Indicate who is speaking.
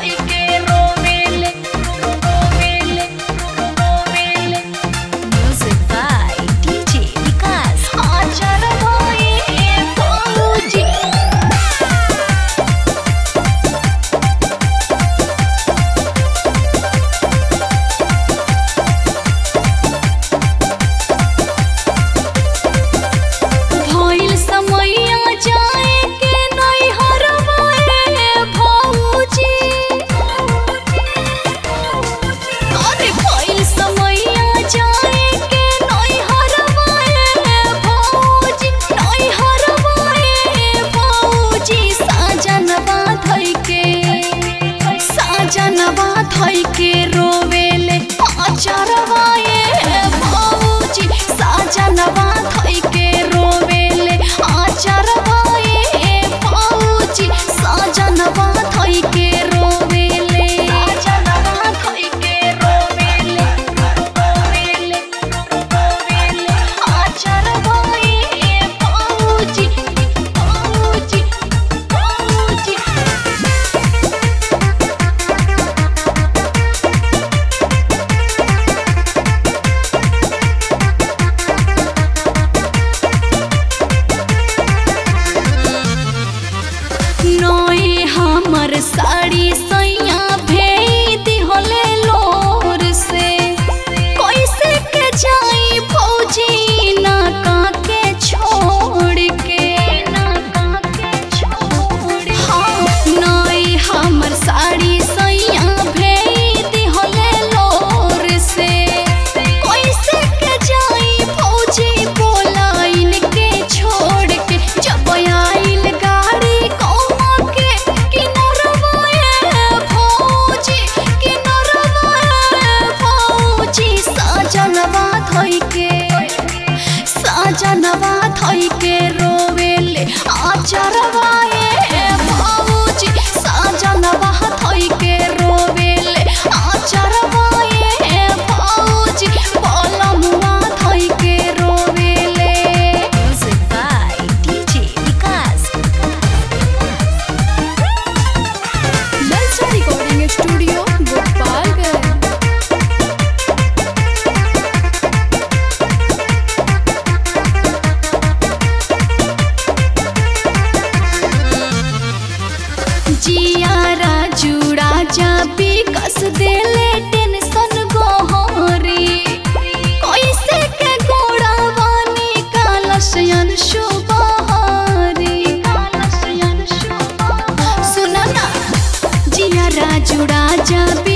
Speaker 1: साड़ी सैया भेद होले लोर से कैसे के जाई फौजी ना काके छोड़ के हाँ नई हमर साड़ी सैया भेद होले लोर से कैसे के जाई फौजी बोला इनके छोड़ के जब आइल गाड़ी कौमा के साजनवा थई के रोवेले आचरवा भौजी साजनवा थई के रोवेले आचरवा भौजी पलमुआ थई के रोवेले। Music by DJ Vikas. ललचा रिकॉर्डिंग स्टूडियो गोपालगंज। जियारा जुड़ा जा विकास देले टेंशन गोहरी कैसे के गोड़ावानी कालसयन शुभहरी सुना ना जियारा जुड़ा जा